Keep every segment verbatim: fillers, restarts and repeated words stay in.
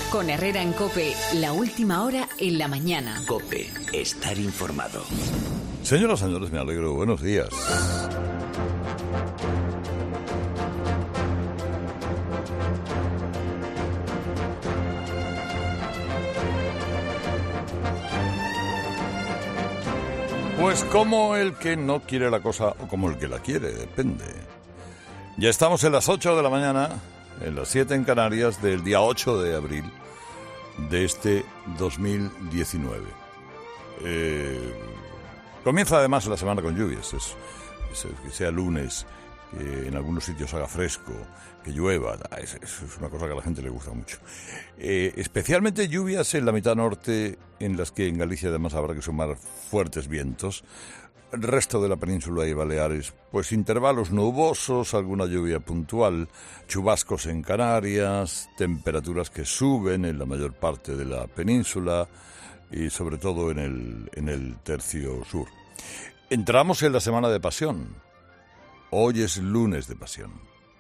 Con Herrera en COPE, la última hora en la mañana. COPE, estar informado. Señoras y señores, me alegro. Buenos días. Pues como el que no quiere la cosa o como el que la quiere, depende. Ya estamos en las ocho de la mañana, en las siete en Canarias, del día ocho de abril de este dos mil diecinueve. Eh, comienza además la semana con lluvias, es, es, que sea lunes, que en algunos sitios haga fresco, que llueva, es, es una cosa que a la gente le gusta mucho. Eh, especialmente lluvias en la mitad norte, en las que en Galicia además habrá que sumar fuertes vientos. El resto de la península y Baleares, pues intervalos nubosos, alguna lluvia puntual, chubascos en Canarias, temperaturas que suben en la mayor parte de la península y sobre todo en el, en el tercio sur. Entramos en la semana de Pasión. Hoy es lunes de Pasión.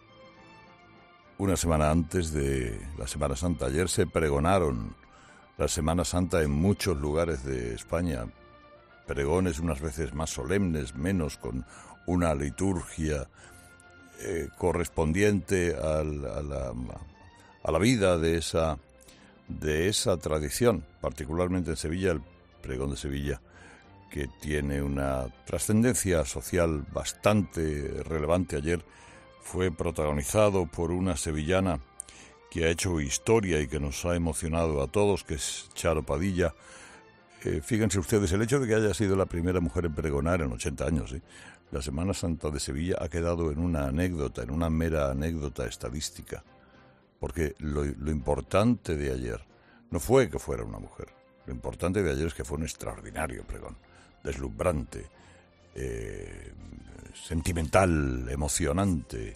Una semana antes de la Semana Santa. Ayer se pregonaron la Semana Santa en muchos lugares de España. Pregones unas veces más solemnes, menos, con una liturgia eh, correspondiente al, a, la, a la vida de esa, de esa tradición, particularmente en Sevilla, el pregón de Sevilla, que tiene una trascendencia social bastante relevante. Ayer fue protagonizado por una sevillana que ha hecho historia y que nos ha emocionado a todos, que es Charo Padilla. Eh, fíjense ustedes, el hecho de que haya sido la primera mujer en pregonar en ochenta años, ¿eh? La Semana Santa de Sevilla ha quedado en una anécdota, en una mera anécdota estadística, porque lo, lo importante de ayer no fue que fuera una mujer, lo importante de ayer es que fue un extraordinario pregón, deslumbrante, eh, sentimental, emocionante,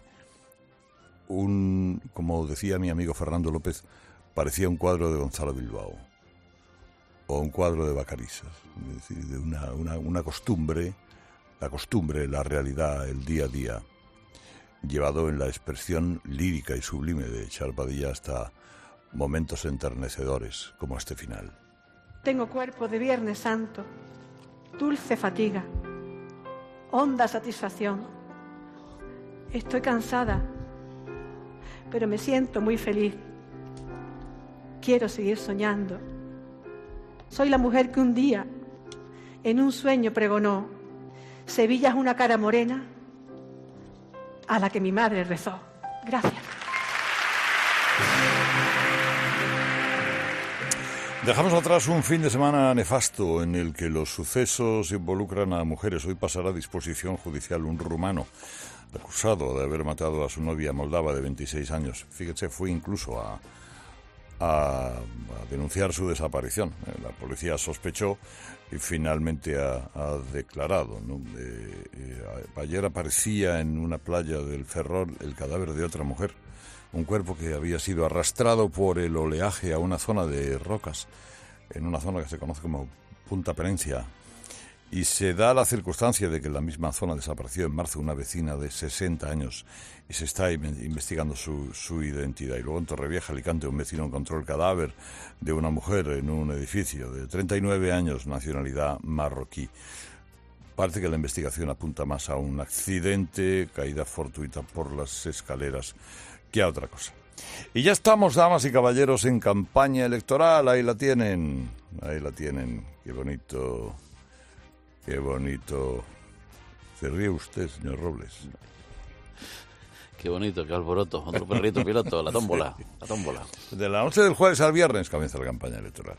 un, como decía mi amigo Fernando López, parecía un cuadro de Gonzalo Bilbao o un cuadro de Vacarisas, es decir, de una, una, una costumbre, la costumbre, la realidad, el día a día, llevado en la expresión lírica y sublime de Charo Padilla hasta momentos enternecedores como este final. Tengo cuerpo de Viernes Santo, dulce fatiga, honda satisfacción. Estoy cansada, pero me siento muy feliz. Quiero seguir soñando. Soy la mujer que un día, en un sueño, pregonó: Sevilla es una cara morena a la que mi madre rezó. Gracias. Dejamos atrás un fin de semana nefasto en el que los sucesos involucran a mujeres. Hoy pasará a disposición judicial un rumano acusado de haber matado a su novia moldava de veintiséis años. Fíjese, fue incluso a, a, a denunciar su desaparición. La policía sospechó y finalmente ha, ha declarado, ¿no? Eh, eh, ayer aparecía en una playa del Ferrol el cadáver de otra mujer. Un cuerpo que había sido arrastrado por el oleaje a una zona de rocas, en una zona que se conoce como Punta Perencia. Y se da la circunstancia de que en la misma zona desapareció en marzo una vecina de sesenta años y se está investigando su, su identidad. Y luego en Torrevieja, Alicante, un vecino encontró el cadáver de una mujer en un edificio de treinta y nueve años, nacionalidad marroquí. Parece que la investigación apunta más a un accidente, caída fortuita por las escaleras, que a otra cosa. Y ya estamos, damas y caballeros, en campaña electoral. Ahí la tienen, ahí la tienen. Qué bonito, qué bonito. ¿Se ríe usted, señor Robles? Qué bonito, qué alboroto. Otro perrito piloto, la tómbola, la tómbola. De la noche del jueves al viernes comienza la campaña electoral.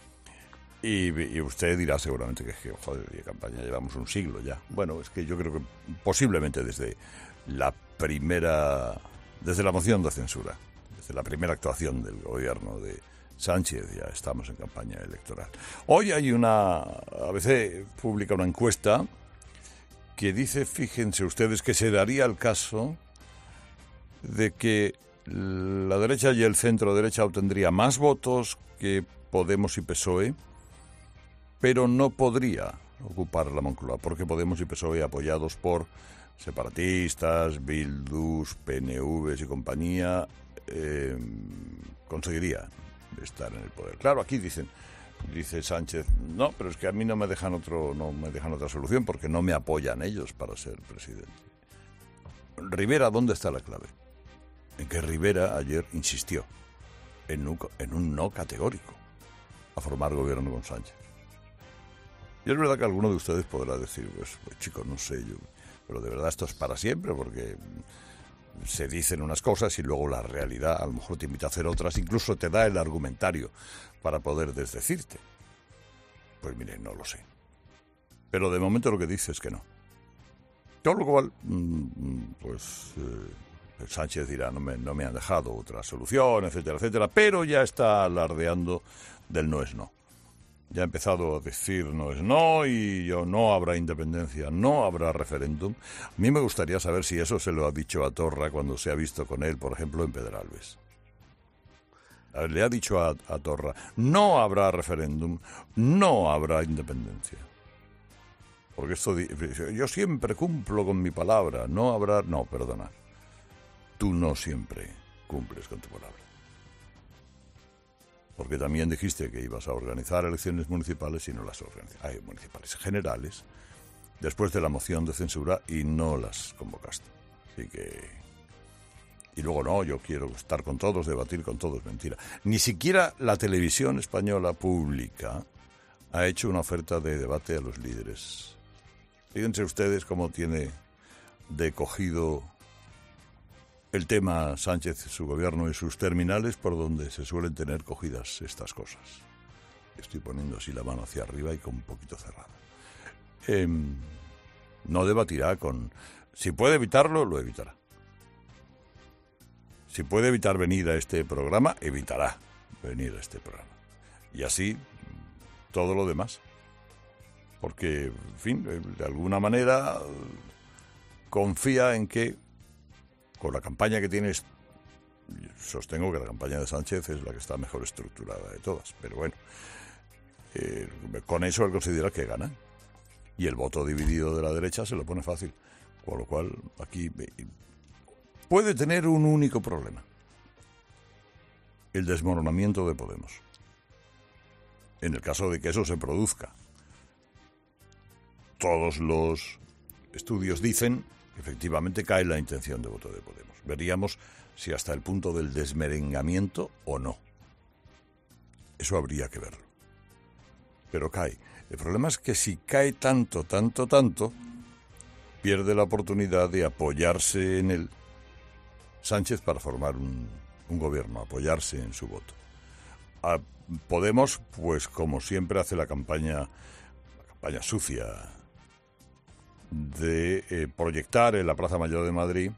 Y, y usted dirá seguramente que, que joder, de campaña llevamos un siglo ya. Bueno, es que yo creo que posiblemente desde la primera... Desde la moción de censura, desde la primera actuación del gobierno de Sánchez, ya estamos en campaña electoral. Hoy hay una... A B C publica una encuesta que dice, fíjense ustedes, que se daría el caso de que la derecha y el centro derecha obtendría más votos que Podemos y P S O E, pero no podría ocupar la Moncloa, porque Podemos y P S O E, apoyados por separatistas, Bildus, P N Vs y compañía, eh, conseguiría estar en el poder. Claro, aquí dicen, dice Sánchez, no, pero es que a mí no me dejan otro, no me dejan otra solución porque no me apoyan ellos para ser presidente. Rivera, ¿dónde está la clave? En que Rivera ayer insistió en un, en un no categórico a formar gobierno con Sánchez. Y es verdad que alguno de ustedes podrá decir, pues, pues chicos, no sé yo, pero de verdad esto es para siempre, porque se dicen unas cosas y luego la realidad a lo mejor te invita a hacer otras, incluso te da el argumentario para poder desdecirte. Pues mire, no lo sé. Pero de momento lo que dice es que no. Con lo cual, pues eh, Sánchez dirá, no me, no me han dejado otra solución, etcétera, etcétera, pero ya está alardeando del no es no. Ya ha empezado a decir no es no y yo, no habrá independencia, no habrá referéndum. A mí me gustaría saber si eso se lo ha dicho a Torra cuando se ha visto con él, por ejemplo, en Pedralbes. Le ha dicho a, a Torra, no habrá referéndum, no habrá independencia. Porque esto, yo siempre cumplo con mi palabra, no habrá... No, perdona, tú no siempre cumples con tu palabra. Porque también dijiste que ibas a organizar elecciones municipales y no las organizaste. Hay municipales generales, después de la moción de censura, y no las convocaste. Así que... Y luego no, yo quiero estar con todos, debatir con todos, mentira. Ni siquiera la televisión española pública ha hecho una oferta de debate a los líderes. Fíjense ustedes cómo tiene de cogido el tema Sánchez, su gobierno y sus terminales, por donde se suelen tener cogidas estas cosas. Estoy poniendo así la mano hacia arriba y con un poquito cerrada. Eh, no debatirá con... Si puede evitarlo, lo evitará. Si puede evitar venir a este programa, evitará venir a este programa. Y así, todo lo demás. Porque, en fin, de alguna manera, confía en que con la campaña que tienes, sostengo que la campaña de Sánchez es la que está mejor estructurada de todas, pero bueno, eh, con eso él considera que gana. Y el voto dividido de la derecha se lo pone fácil. Con lo cual, aquí puede tener un único problema: el desmoronamiento de Podemos. En el caso de que eso se produzca. Todos los estudios dicen que efectivamente cae la intención de voto de Podemos. Veríamos si hasta el punto del desmerengamiento o no. Eso habría que verlo. Pero cae. El problema es que si cae tanto, tanto, tanto, pierde la oportunidad de apoyarse en él Sánchez para formar un, un gobierno, apoyarse en su voto. A Podemos, pues como siempre, hace la campaña, la campaña sucia de eh, proyectar en la Plaza Mayor de Madrid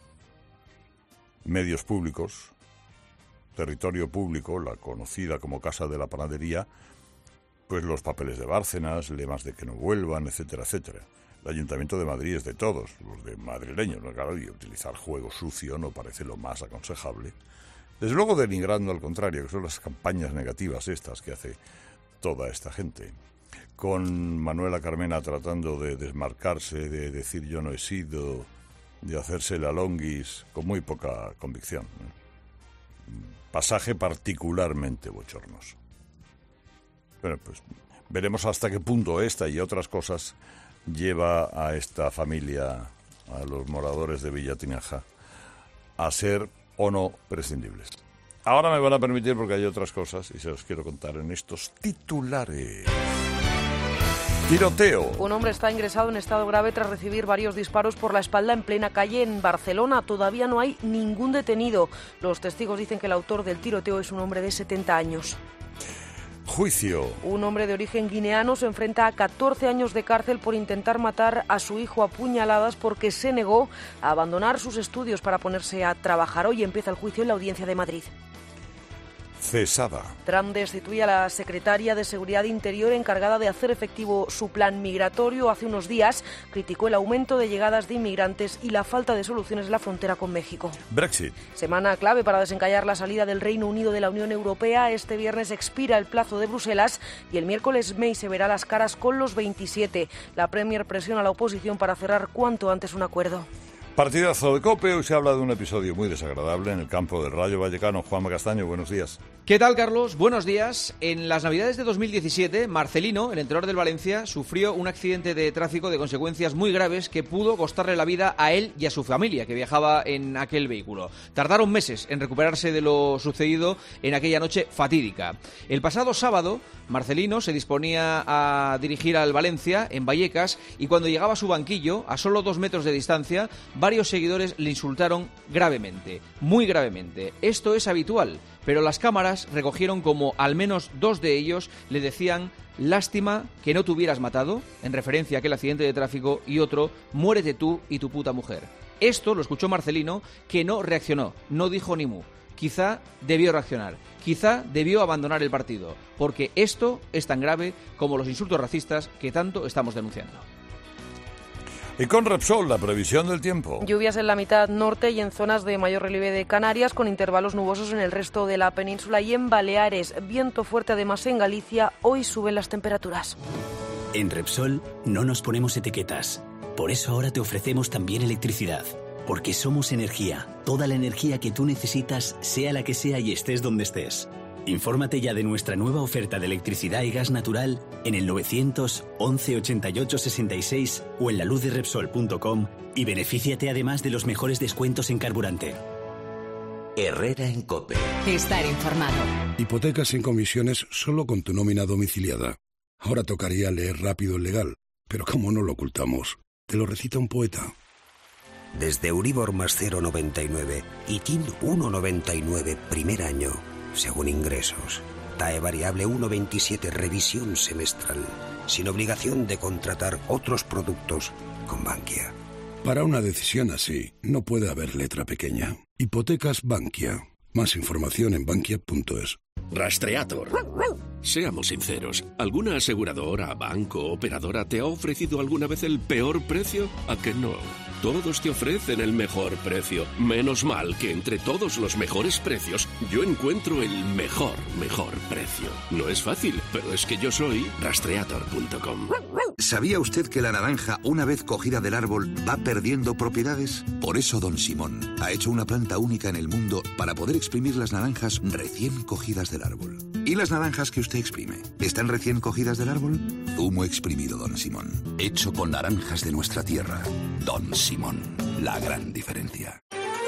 medios públicos, territorio público, la conocida como Casa de la Panadería, pues los papeles de Bárcenas, lemas de que no vuelvan, etcétera, etcétera. El Ayuntamiento de Madrid es de todos, los de madrileños, ¿no? Claro, y utilizar juego sucio no parece lo más aconsejable. Desde luego denigrando al contrario, que son las campañas negativas estas que hace toda esta gente. Con Manuela Carmena tratando de desmarcarse, de decir yo no he sido, de hacerse la longuis, con muy poca convicción. Pasaje particularmente bochornoso. Bueno, pues veremos hasta qué punto esta y otras cosas lleva a esta familia, a los moradores de Villa Tinaja, a ser o no prescindibles. Ahora me van a permitir, porque hay otras cosas, y se los quiero contar en estos titulares. Tiroteo. Un hombre está ingresado en estado grave tras recibir varios disparos por la espalda en plena calle en Barcelona. Todavía no hay ningún detenido. Los testigos dicen que el autor del tiroteo es un hombre de setenta años. Juicio. Un hombre de origen guineano se enfrenta a catorce años de cárcel por intentar matar a su hijo a puñaladas porque se negó a abandonar sus estudios para ponerse a trabajar. Hoy empieza el juicio en la Audiencia de Madrid. Cesada. Trump destituye a la secretaria de Seguridad Interior encargada de hacer efectivo su plan migratorio. Hace unos días criticó el aumento de llegadas de inmigrantes y la falta de soluciones en la frontera con México. Brexit. Semana clave para desencallar la salida del Reino Unido de la Unión Europea. Este viernes expira el plazo de Bruselas y el miércoles May se verá las caras con los veintisiete. La Premier presiona a la oposición para cerrar cuanto antes un acuerdo. Partidazo de COPE. Hoy se habla de un episodio muy desagradable en el campo del Rayo Vallecano. Juanma Castaño, buenos días. ¿Qué tal, Carlos? Buenos días. En las Navidades de dos mil diecisiete, Marcelino, el entrenador del Valencia, sufrió un accidente de tráfico de consecuencias muy graves que pudo costarle la vida a él y a su familia, que viajaba en aquel vehículo. Tardaron meses en recuperarse de lo sucedido en aquella noche fatídica. El pasado sábado, Marcelino se disponía a dirigir al Valencia en Vallecas y cuando llegaba a su banquillo, a solo dos metros de distancia, varios seguidores le insultaron gravemente, muy gravemente. Esto es habitual, pero las cámaras recogieron como al menos dos de ellos le decían: lástima que no te hubieras matado, en referencia a aquel accidente de tráfico, y otro: muérete tú y tu puta mujer. Esto lo escuchó Marcelino, que no reaccionó, no dijo ni mu. Quizá debió reaccionar, quizá debió abandonar el partido, porque esto es tan grave como los insultos racistas que tanto estamos denunciando. Y con Repsol, la previsión del tiempo. Lluvias en la mitad norte y en zonas de mayor relieve de Canarias, con intervalos nubosos en el resto de la península y en Baleares. Viento fuerte además en Galicia. Hoy suben las temperaturas. En Repsol no nos ponemos etiquetas. Por eso ahora te ofrecemos también electricidad. Porque somos energía. Toda la energía que tú necesitas, sea la que sea y estés donde estés. Infórmate ya de nuestra nueva oferta de electricidad y gas natural en el novecientos once ochenta y ocho sesenta y seis o en la luz de repsol punto com y benefíciate además de los mejores descuentos en carburante. Herrera en COPE. Estar informado. Hipotecas sin comisiones solo con tu nómina domiciliada. Ahora tocaría leer rápido el legal, pero ¿cómo no lo ocultamos? Te lo recita un poeta. Desde Euribor más cero coma noventa y nueve y T I N uno coma noventa y nueve primer año, según ingresos. T A E variable uno coma veintisiete revisión semestral, sin obligación de contratar otros productos con Bankia. Para una decisión así, no puede haber letra pequeña. Hipotecas Bankia. Más información en bankia punto es. Rastreator. Seamos sinceros, ¿alguna aseguradora, banco, operadora te ha ofrecido alguna vez el peor precio? ¿A que no? Todos te ofrecen el mejor precio. Menos mal que entre todos los mejores precios yo encuentro el mejor, mejor precio. No es fácil, pero es que yo soy rastreator punto com. ¿Sabía usted que la naranja, una vez cogida del árbol, va perdiendo propiedades? Por eso Don Simón ha hecho una planta única en el mundo para poder exprimir las naranjas recién cogidas del árbol. ¿Y las naranjas que usted exprime? ¿Están recién cogidas del árbol? Zumo exprimido Don Simón. Hecho con naranjas de nuestra tierra. Don Simón. La gran diferencia.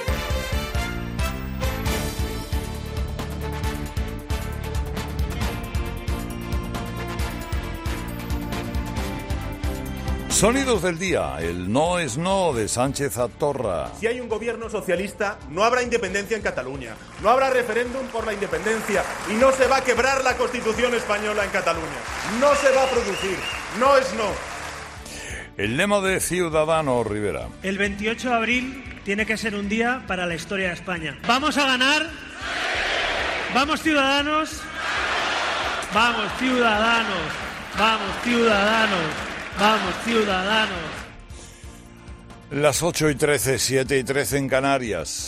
Sonidos del día. El no es no de Sánchez Atorra. Si hay un gobierno socialista, no habrá independencia en Cataluña. No habrá referéndum por la independencia. Y no se va a quebrar la Constitución española en Cataluña. No se va a producir. No es no. El lema de Ciudadanos, Rivera. El veintiocho de abril tiene que ser un día para la historia de España. ¿Vamos a ganar? ¿Vamos, Ciudadanos? ¡Vamos, Ciudadanos! ¡Vamos, Ciudadanos! ¡Vamos, Ciudadanos! Las ocho y trece, siete y trece en Canarias.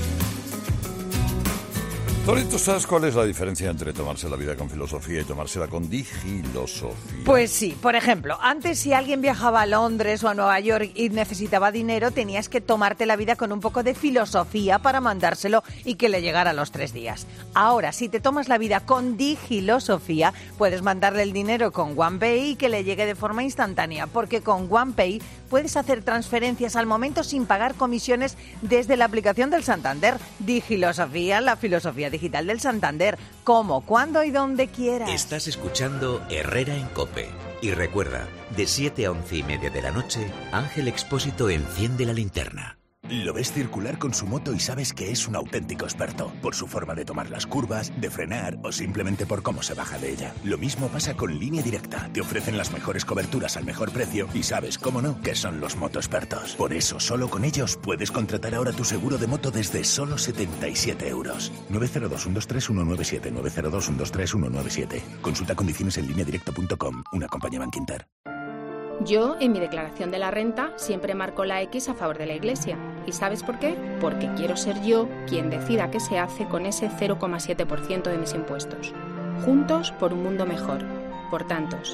Torito, ¿sabes cuál es la diferencia entre tomarse la vida con filosofía y tomársela con digilosofía? Pues sí, por ejemplo, antes si alguien viajaba a Londres o a Nueva York y necesitaba dinero, tenías que tomarte la vida con un poco de filosofía para mandárselo y que le llegara a los tres días. Ahora, si te tomas la vida con digilosofía, puedes mandarle el dinero con OnePay y que le llegue de forma instantánea, porque con OnePay puedes hacer transferencias al momento sin pagar comisiones desde la aplicación del Santander. Digilosofía, la filosofía digital del Santander. Como, cuando y donde quieras. Estás escuchando Herrera en COPE. Y recuerda, de siete a once y media de la noche, Ángel Expósito enciende la linterna. Lo ves circular con su moto y sabes que es un auténtico experto, por su forma de tomar las curvas, de frenar o simplemente por cómo se baja de ella. Lo mismo pasa con Línea Directa. Te ofrecen las mejores coberturas al mejor precio y sabes, cómo no, que son los motoexpertos. Por eso, solo con ellos puedes contratar ahora tu seguro de moto desde solo setenta y siete euros. nueve cero dos, uno dos tres, uno nueve siete, nueve cero dos, uno dos tres, uno nueve siete. Consulta condiciones en línea directa punto com, una compañía Bankinter. Yo, en mi declaración de la renta, siempre marco la X a favor de la Iglesia. ¿Y sabes por qué? Porque quiero ser yo quien decida qué se hace con ese cero coma siete por ciento de mis impuestos. Juntos por un mundo mejor. Por tantos.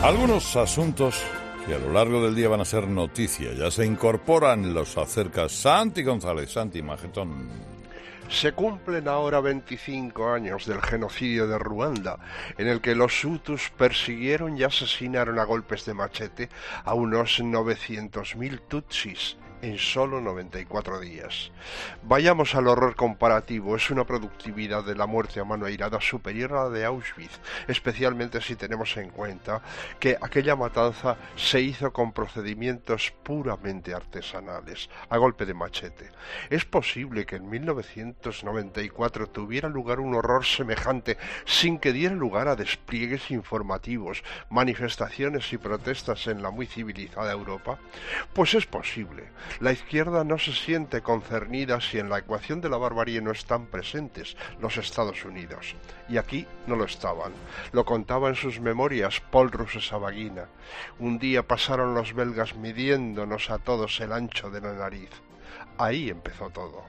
Algunos asuntos que a lo largo del día van a ser noticia. Ya se incorporan, los acerca Santi González. Santi Magetón. Se cumplen ahora veinticinco años del genocidio de Ruanda, en el que los Hutus persiguieron y asesinaron a golpes de machete a unos novecientos mil tutsis en solo noventa y cuatro días. Vayamos al horror comparativo. Es una productividad de la muerte a mano airada superior a la de Auschwitz, especialmente si tenemos en cuenta que aquella matanza se hizo con procedimientos puramente artesanales, a golpe de machete. ¿Es posible que en mil novecientos noventa y cuatro tuviera lugar un horror semejante sin que diera lugar a despliegues informativos, manifestaciones y protestas en la muy civilizada Europa? Pues es posible. La izquierda no se siente concernida si en la ecuación de la barbarie no están presentes los Estados Unidos. Y aquí no lo estaban. Lo contaba en sus memorias Paul Rusesabagina. Un día pasaron los belgas midiéndonos a todos el ancho de la nariz. Ahí empezó todo.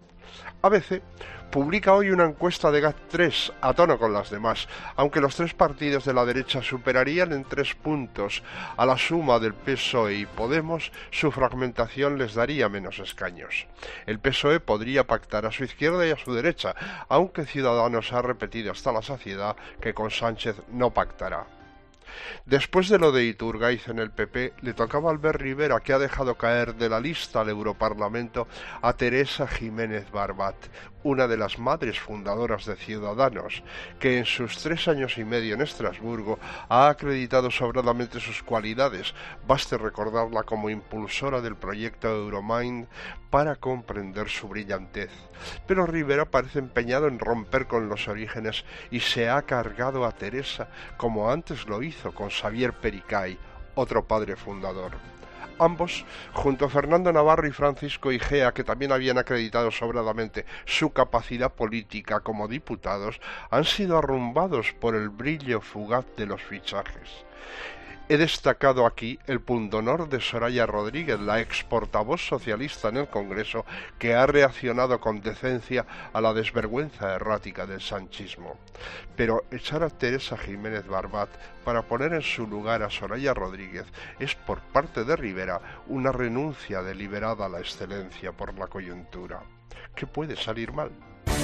A B C publica hoy una encuesta de GAT tres a tono con las demás, aunque los tres partidos de la derecha superarían en tres puntos a la suma del P S O E y Podemos, su fragmentación les daría menos escaños. El P S O E podría pactar a su izquierda y a su derecha, aunque Ciudadanos ha repetido hasta la saciedad que con Sánchez no pactará. Después de lo de Iturgaiz en el P P, le tocaba a Albert Rivera, que ha dejado caer de la lista al Europarlamento a Teresa Jiménez Barbat, una de las madres fundadoras de Ciudadanos, que en sus tres años y medio en Estrasburgo ha acreditado sobradamente sus cualidades. Baste recordarla como impulsora del proyecto Euromind para comprender su brillantez. Pero Rivera parece empeñado en romper con los orígenes y se ha cargado a Teresa, como antes lo hizo con Xavier Pericay, otro padre fundador. Ambos, junto a Fernando Navarro y Francisco Igea, que también habían acreditado sobradamente su capacidad política como diputados, han sido arrumbados por el brillo fugaz de los fichajes. He destacado aquí el pundonor de Soraya Rodríguez, la ex portavoz socialista en el Congreso, que ha reaccionado con decencia a la desvergüenza errática del sanchismo. Pero echar a Teresa Jiménez Barbat para poner en su lugar a Soraya Rodríguez es, por parte de Rivera, una renuncia deliberada a la excelencia por la coyuntura. ¿Qué puede salir mal?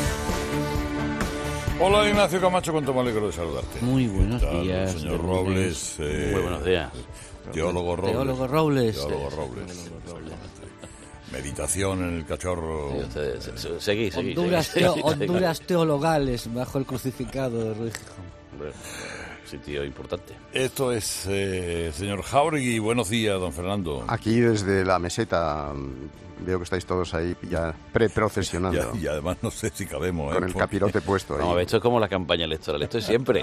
Hola, Ignacio Camacho, cuánto me alegro de saludarte. Muy buenos tal, días. Señor Robles. Eh, Muy buenos días. Teólogo Robles. Teólogo Robles. Teólogo Robles. Meditación en el cachorro. Sí, ustedes, se, seguí, seguí, Honduras, seguí, teo, seguí. Honduras teologales bajo el crucificado de Ruiz Bueno, sitio importante. Esto es, eh, señor Jáuregui. Buenos días, don Fernando. Aquí desde la meseta veo que estáis todos ahí ya pre-procesionando. Y, y además no sé si cabemos. Con ¿eh? el Porque... capirote puesto ahí. No, esto es como la campaña electoral, esto es siempre.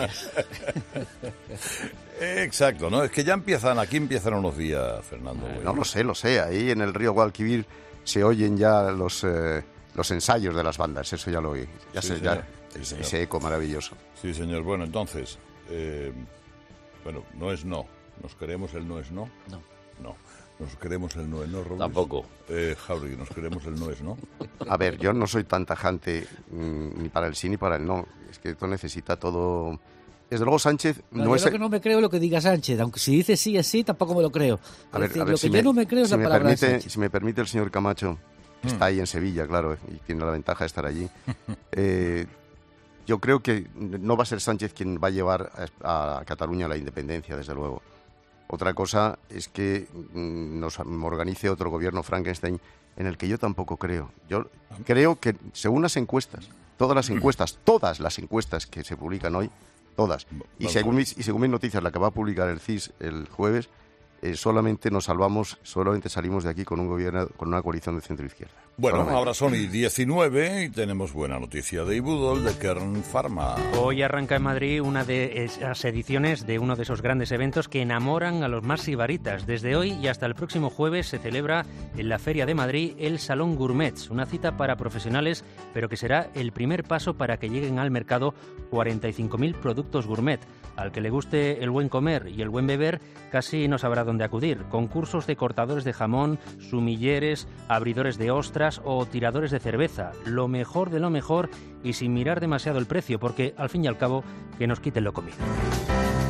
Exacto, ¿no? Es que ya empiezan, aquí empiezan unos días, Fernando. No lo sé, lo sé. Ahí en el río Guadalquivir se oyen ya los, eh, los ensayos de las bandas, eso ya lo oí. Ya Sí, sé, señor. ya, Sí, ese señor. eco maravilloso. Sí, señor. Bueno, entonces, eh, bueno, no es no. ¿Nos queremos el no es no? No. No. ¿Nos queremos el no es no, Robles? Tampoco. Eh, Jáuregui, ¿nos queremos el no es no? A ver, yo no soy tan tajante mmm, ni para el sí ni para el no. Es que esto necesita todo... Desde luego Sánchez No, no yo es... lo que no me creo es lo que diga Sánchez, aunque si dice sí es sí, tampoco me lo creo. A ver, es decir, a ver, lo si que me, yo no me creo es si la me palabra de permite, Sánchez. si me permite el señor Camacho, que Mm. está ahí en Sevilla, claro, y tiene la ventaja de estar allí. Eh, yo creo que no va a ser Sánchez quien va a llevar a, a Cataluña a la independencia, desde luego. Otra cosa es que mm, nos organice otro gobierno Frankenstein en el que yo tampoco creo. Yo creo que, según las encuestas, todas las encuestas, todas las encuestas que se publican hoy, todas, y Vamos según a ver. mis, y según mis noticias, la que va a publicar el C I S el jueves, eh, solamente nos salvamos, solamente salimos de aquí con un gobierno, con una coalición de centro-izquierda. Bueno, Solamente. ahora son y diecinueve y tenemos buena noticia de Ibudol, de Kern Pharma. Hoy arranca en Madrid una de esas ediciones de uno de esos grandes eventos que enamoran a los más sibaritas. Desde hoy y hasta el próximo jueves se celebra en la Feria de Madrid el Salón Gourmets, una cita para profesionales, pero que será el primer paso para que lleguen al mercado cuarenta y cinco mil productos gourmet. Al que le guste el buen comer y el buen beber, casi no sabrá dónde acudir. Concursos de cortadores de jamón, sumilleres, abridores de ostras o tiradores de cerveza. Lo mejor de lo mejor y sin mirar demasiado el precio, porque al fin y al cabo que nos quiten lo comido.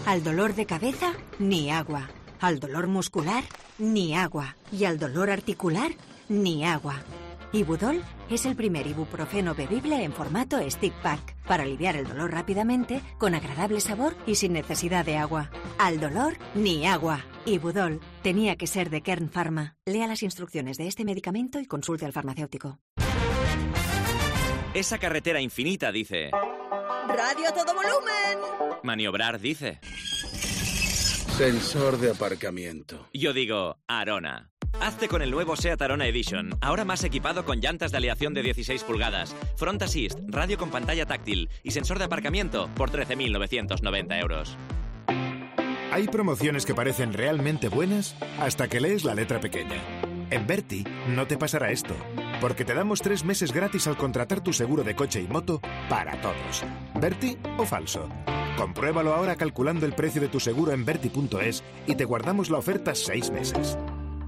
Al dolor de cabeza, ni agua. Al dolor muscular, ni agua. Y al dolor articular, ni agua. Ibudol es el primer ibuprofeno bebible en formato stick pack para aliviar el dolor rápidamente, con agradable sabor y sin necesidad de agua. Al dolor, ni agua. Ibudol tenía que ser de Kern Pharma. Lea las instrucciones de este medicamento y consulte al farmacéutico. Esa carretera infinita dice... ¡Radio a todo volumen! Maniobrar dice... Sensor de aparcamiento. Yo digo, Arona. Hazte con el nuevo SEAT Arona Edition, ahora más equipado con llantas de aleación de dieciséis pulgadas, Front Assist, radio con pantalla táctil y sensor de aparcamiento por trece mil novecientos noventa euros. Hay promociones que parecen realmente buenas hasta que lees la letra pequeña. En Berti no te pasará esto, porque te damos tres meses gratis al contratar tu seguro de coche y moto para todos. ¿Berti o falso? Compruébalo ahora calculando el precio de tu seguro en berti punto es y te guardamos la oferta seis meses.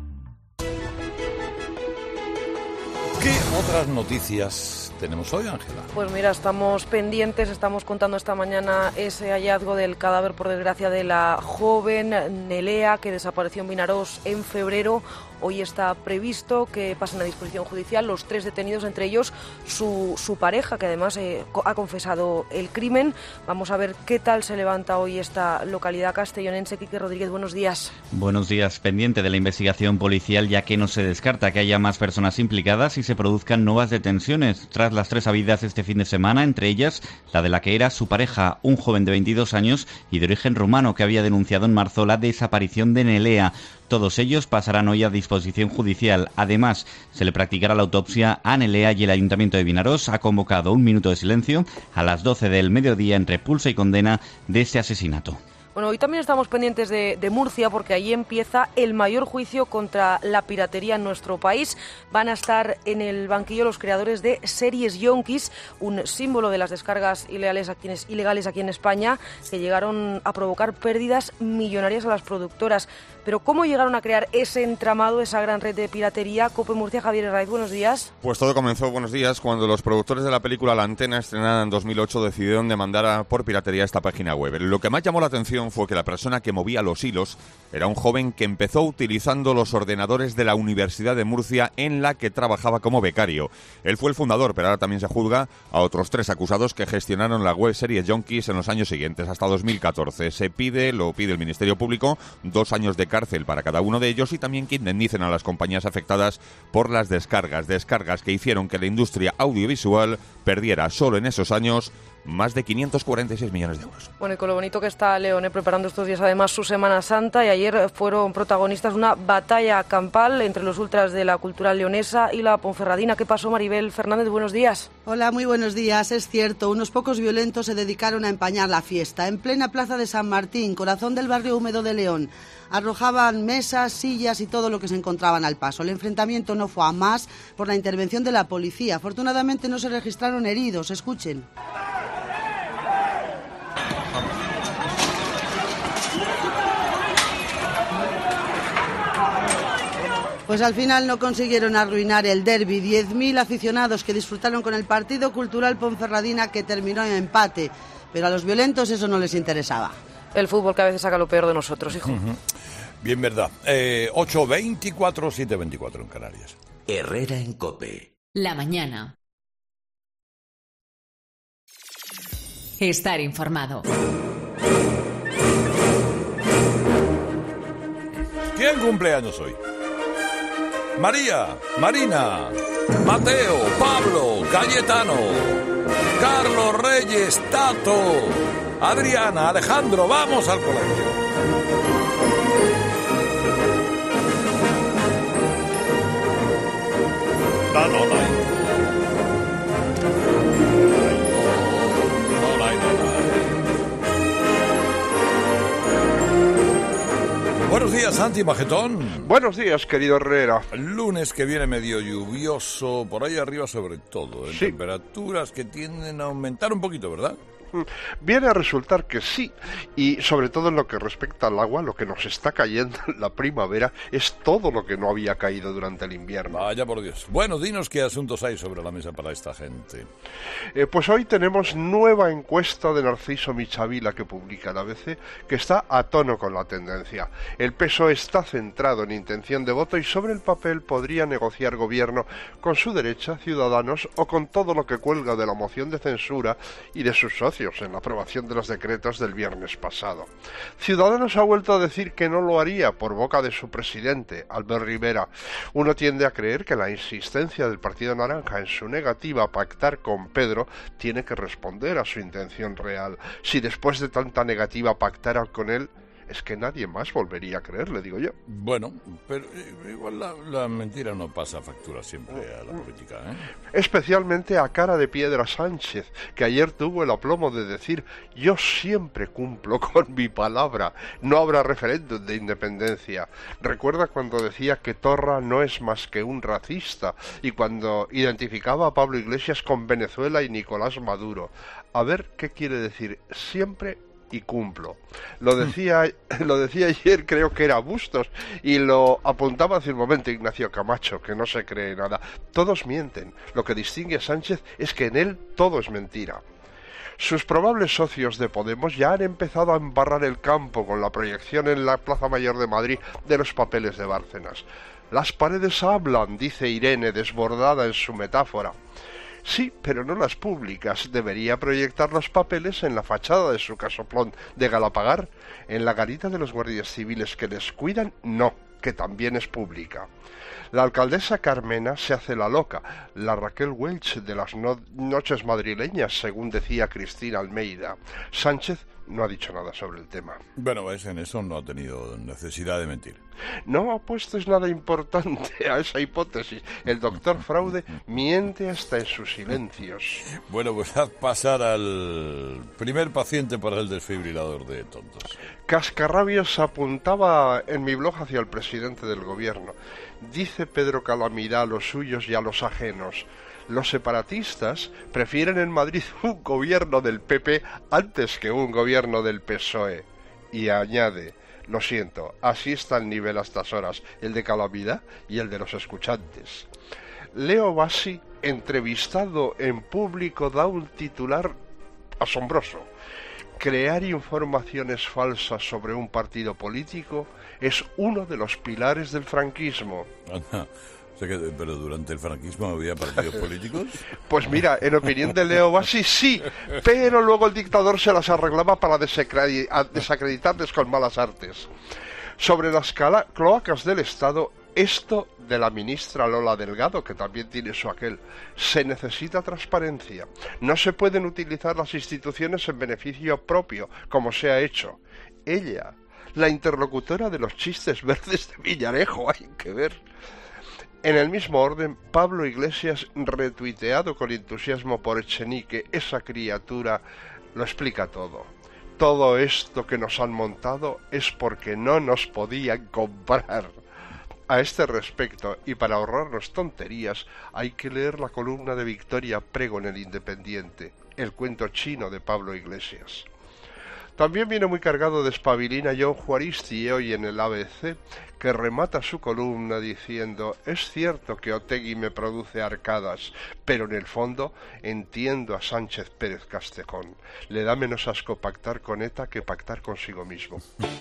¿Qué otras noticias tenemos hoy, Ángela? Pues mira, estamos pendientes, estamos contando esta mañana ese hallazgo del cadáver, por desgracia, de la joven Nelea, que desapareció en Vinarós en febrero. Hoy está previsto que pasen a disposición judicial los tres detenidos, entre ellos su, su pareja, que además eh, ha confesado el crimen. Vamos a ver qué tal se levanta hoy esta localidad castellonense. Quique Rodríguez, buenos días. Buenos días. Pendiente de la investigación policial, ya que no se descarta que haya más personas implicadas y se produzcan nuevas detenciones tras las tres habidas este fin de semana, entre ellas la de la que era su pareja, un joven de veintidós años y de origen rumano, que había denunciado en marzo la desaparición de Nelea. Todos ellos pasarán hoy a disposición judicial. Además, se le practicará la autopsia a Nelea y el Ayuntamiento de Vinarós ha convocado un minuto de silencio a las doce del mediodía en repulsa y condena de ese asesinato. Bueno, hoy también estamos pendientes de, de Murcia, porque allí empieza el mayor juicio contra la piratería en nuestro país. Van a estar en el banquillo los creadores de Series Yonkis, un símbolo de las descargas ilegales aquí, en, ilegales aquí en España, que llegaron a provocar pérdidas millonarias a las productoras. Pero ¿cómo llegaron a crear ese entramado, esa gran red de piratería? Cope Murcia, Javier Herraiz, buenos días. Pues todo comenzó, buenos días, cuando los productores de la película La Antena, estrenada en dos mil ocho, decidieron demandar a, por piratería esta página web. Lo que más llamó la atención fue que la persona que movía los hilos era un joven que empezó utilizando los ordenadores de la Universidad de Murcia, en la que trabajaba como becario. Él fue el fundador, pero ahora también se juzga a otros tres acusados que gestionaron la web Series Yonkis en los años siguientes, hasta dos mil catorce. Se pide, lo pide el Ministerio Público, dos años de cárcel para cada uno de ellos y también que indemnicen a las compañías afectadas por las descargas. Descargas que hicieron que la industria audiovisual perdiera solo en esos años más de quinientos cuarenta y seis millones de euros. Bueno, y con lo bonito que está Leone preparando estos días además su Semana Santa, y ayer fueron protagonistas una batalla campal entre los ultras de la Cultural Leonesa y la Ponferradina. ¿Qué pasó, Maribel Fernández? Buenos días. Hola, muy buenos días. Es cierto, unos pocos violentos se dedicaron a empañar la fiesta en plena plaza de San Martín, corazón del barrio húmedo de León. Arrojaban mesas, sillas y todo lo que se encontraban al paso. El enfrentamiento no fue a más por la intervención de la policía. Afortunadamente no se registraron heridos. Escuchen. Pues al final no consiguieron arruinar el derbi. diez mil aficionados que disfrutaron con el partido Cultural Ponferradina, que terminó en empate. Pero a los violentos eso no les interesaba. El fútbol, que a veces saca lo peor de nosotros, hijo. Uh-huh. Bien, verdad. Eh, ocho veinticuatro, siete veinticuatro en Canarias. Herrera en COPE. La mañana. Estar informado. ¿Quién cumple años hoy? María, Marina, Mateo, Pablo, Cayetano, Carlos Reyes, Tato, Adriana, Alejandro, vamos al colegio. No, no, no. Buenos días, Santi Majetón. Buenos días, querido Herrera. El lunes que viene medio lluvioso, por ahí arriba sobre todo, en sí. temperaturas que tienden a aumentar un poquito, ¿verdad? Viene a resultar que sí, y sobre todo en lo que respecta al agua, lo que nos está cayendo en la primavera es todo lo que no había caído durante el invierno. Vaya por Dios. Bueno, dinos qué asuntos hay sobre la mesa para esta gente. Eh, pues hoy tenemos nueva encuesta de Narciso Michavila que publica la A B C, que está a tono con la tendencia. El P S O E está centrado en intención de voto y sobre el papel podría negociar gobierno con su derecha, Ciudadanos, o con todo lo que cuelga de la moción de censura y de sus socios en la aprobación de los decretos del viernes pasado. Ciudadanos ha vuelto a decir que no lo haría por boca de su presidente, Albert Rivera. Uno tiende a creer que la insistencia del Partido Naranja en su negativa a pactar con Pedro tiene que responder a su intención real. Si después de tanta negativa pactaran con él, es que nadie más volvería a creerle, digo yo. Bueno, pero igual la, la mentira no pasa factura siempre a la política, ¿eh? Especialmente a cara de piedra Sánchez, que ayer tuvo el aplomo de decir: yo siempre cumplo con mi palabra, no habrá referéndum de independencia. Recuerda cuando decía que Torra no es más que un racista y cuando identificaba a Pablo Iglesias con Venezuela y Nicolás Maduro. A ver qué quiere decir siempre y cumplo. Lo decía, lo decía ayer, creo que era Bustos, y lo apuntaba hace un momento Ignacio Camacho, que no se cree nada. Todos mienten. Lo que distingue a Sánchez es que en él todo es mentira. Sus probables socios de Podemos ya han empezado a embarrar el campo con la proyección en la Plaza Mayor de Madrid de los papeles de Bárcenas. Las paredes hablan, dice Irene, desbordada en su metáfora. Sí, pero no las públicas. Debería proyectar los papeles en la fachada de su casoplón de Galapagar. En la garita de los guardias civiles que les cuidan, no, que también es pública. La alcaldesa Carmena se hace la loca, la Raquel Welch de las no- noches madrileñas, según decía Cristina Almeida. Sánchez no ha dicho nada sobre el tema. Bueno, pues en eso no ha tenido necesidad de mentir. No apuestes nada importante a esa hipótesis. El doctor Fraude miente hasta en sus silencios. Bueno, pues haz pasar al primer paciente para el desfibrilador de tontos. Cascarrabios apuntaba en mi blog hacia el presidente del gobierno. Dice Pedro Calamidad a los suyos y a los ajenos: los separatistas prefieren en Madrid un gobierno del P P antes que un gobierno del P S O E. Y añade: lo siento, así está el nivel a estas horas, el de Calamidad y el de los escuchantes. Leo Bassi, entrevistado en público, da un titular asombroso. Crear informaciones falsas sobre un partido político es uno de los pilares del franquismo. Anda. O sea que, ¿pero durante el franquismo había partidos políticos? Pues mira, en opinión de Leo Bassi, sí, pero luego el dictador se las arreglaba para desacredi- desacreditarles con malas artes. Sobre las cala- cloacas del Estado, esto de la ministra Lola Delgado, que también tiene su aquel: se necesita transparencia. No se pueden utilizar las instituciones en beneficio propio, como se ha hecho. Ella, la interlocutora de los chistes verdes de Villarejo, hay que ver. En el mismo orden, Pablo Iglesias, retuiteado con entusiasmo por Echenique, esa criatura, lo explica todo. Todo esto que nos han montado es porque no nos podían comprar. A este respecto, y para ahorrarnos tonterías, hay que leer la columna de Victoria Prego en El Independiente, el cuento chino de Pablo Iglesias. También viene muy cargado de espabilina John Juaristi hoy en el A B C, que remata su columna diciendo: es cierto que Otegi me produce arcadas, pero en el fondo entiendo a Sánchez Pérez Castejón. Le da menos asco pactar con ETA que pactar consigo mismo.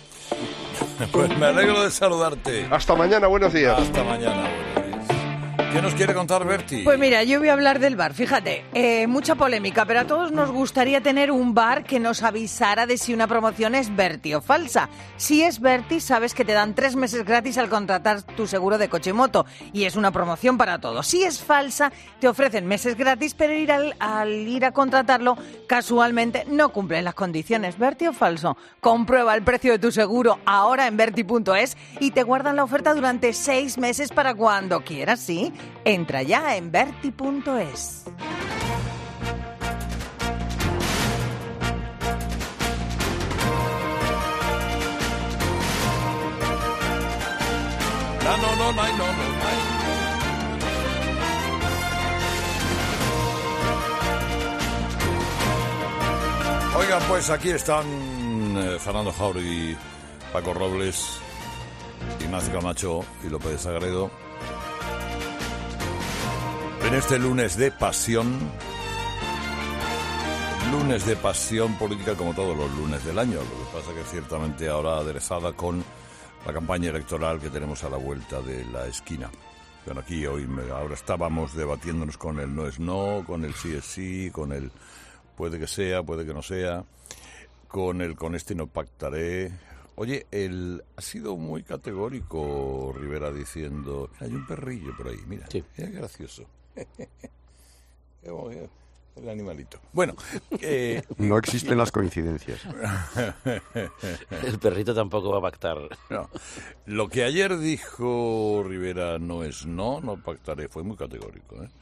Pues me alegro de saludarte. Hasta mañana, buenos días. Hasta mañana, buenos días. ¿Qué nos quiere contar Berti? Pues mira, yo voy a hablar del bar, fíjate, eh, mucha polémica, pero a todos nos gustaría tener un bar que nos avisara de si una promoción es Berti o falsa. Si es Berti, sabes que te dan tres meses gratis al contratar tu seguro de coche y moto, y es una promoción para todos. Si es falsa, te ofrecen meses gratis, pero ir al, al ir a contratarlo, casualmente no cumplen las condiciones. ¿Berti o falso? Comprueba el precio de tu seguro ahora en berti punto es y te guardan la oferta durante seis meses para cuando quieras, ¿sí? Entra ya en berti punto es. No, no, no, no, no, no. Oigan, pues aquí están eh, Fernando Jauregui, Paco Robles, Ignacio Camacho y López de Sagredo. En este lunes de pasión, lunes de pasión política como todos los lunes del año. Lo que pasa que ciertamente ahora aderezada con la campaña electoral que tenemos a la vuelta de la esquina. Bueno, aquí hoy, ahora estábamos debatiéndonos con el no es no, con el sí es sí, con el puede que sea, puede que no sea, con el con este no pactaré. Oye, el ha sido muy categórico Rivera diciendo, hay un perrillo por ahí, mira, sí. Mira qué gracioso. El animalito. Bueno, eh, no existen las coincidencias. El perrito tampoco va a pactar. No. Lo que ayer dijo Rivera no es no, no pactaré, fue muy categórico, ¿eh?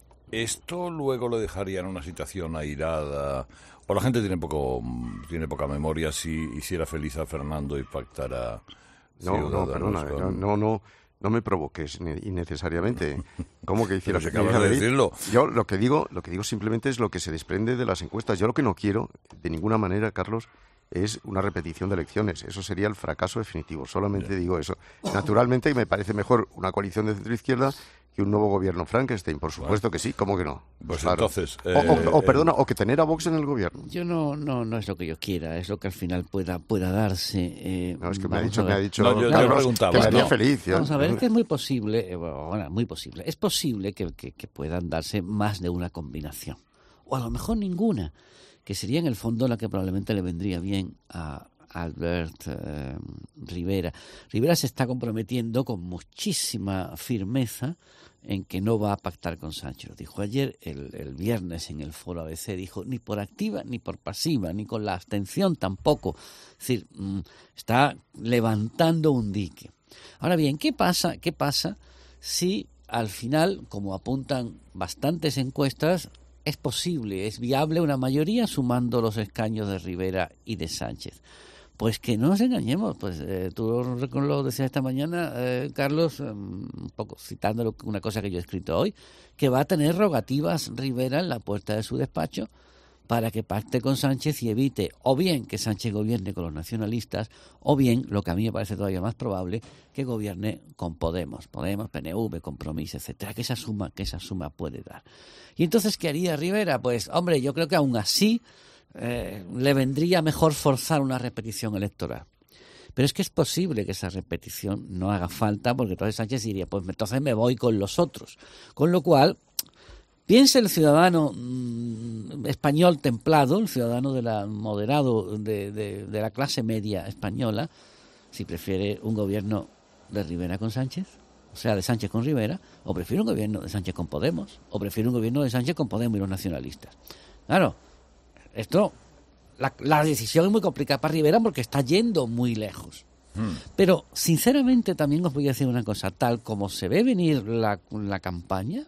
Esto luego lo dejaría en una situación airada, o la gente tiene poco, tiene poca memoria si hiciera feliz a Fernando y pactara. No, no, perdona, con... no, no, no. No me provoques innecesariamente. ¿Cómo que hiciera? Pero si acabas de decirlo. Yo lo que digo, lo que digo simplemente es lo que se desprende de las encuestas. Yo lo que no quiero, de ninguna manera, Carlos, es una repetición de elecciones. Eso sería el fracaso definitivo. Solamente yeah. digo eso. Naturalmente me parece mejor una coalición de centro-izquierda que un nuevo gobierno Frankenstein. Por supuesto bueno. que sí. ¿Cómo que no? Pues claro. entonces... Eh, o, o, o, perdona, o que tener a Vox en el gobierno. Yo no, no, no es lo que yo quiera. Es lo que al final pueda, pueda darse. Eh, no, es que me ha dicho, me ha dicho no, yo, Carlos, yo preguntaba, que me haría no. feliz. ¿Ya? Vamos a ver, es que es muy posible, eh, bueno, muy posible. Es posible que, que, que puedan darse más de una combinación. O a lo mejor ninguna, que sería en el fondo la que probablemente le vendría bien a Albert eh, Rivera. Rivera se está comprometiendo con muchísima firmeza en que no va a pactar con Sánchez. Lo dijo ayer, el, el viernes en el foro A B C, dijo ni por activa ni por pasiva, ni con la abstención tampoco. Es decir, mm, está levantando un dique. Ahora bien, ¿qué pasa, qué pasa si al final, como apuntan bastantes encuestas, es posible, es viable una mayoría sumando los escaños de Rivera y de Sánchez? Pues que no nos engañemos, pues eh, tú lo, lo decías esta mañana, eh, Carlos, um, un poco citando una cosa que yo he escrito hoy, que va a tener rogativas Rivera en la puerta de su despacho para que pacte con Sánchez y evite o bien que Sánchez gobierne con los nacionalistas o bien, lo que a mí me parece todavía más probable, que gobierne con Podemos, Podemos, P N V, Compromís, etcétera, que esa suma, que esa suma puede dar. Y entonces, ¿qué haría Rivera? Pues, hombre, yo creo que aún así Eh, le vendría mejor forzar una repetición electoral. Pero es que es posible que esa repetición no haga falta, porque entonces Sánchez diría, pues entonces me voy con los otros. Con lo cual, piense el ciudadano mmm, español templado, el ciudadano de la moderado de, de, de la clase media española, si prefiere un gobierno de Rivera con Sánchez, o sea, de Sánchez con Rivera, o prefiere un gobierno de Sánchez con Podemos, o prefiere un gobierno de Sánchez con Podemos y los nacionalistas. Claro, esto, la, la decisión es muy complicada para Rivera porque está yendo muy lejos. Hmm. Pero, sinceramente, también os voy a decir una cosa. Tal como se ve venir la, la campaña,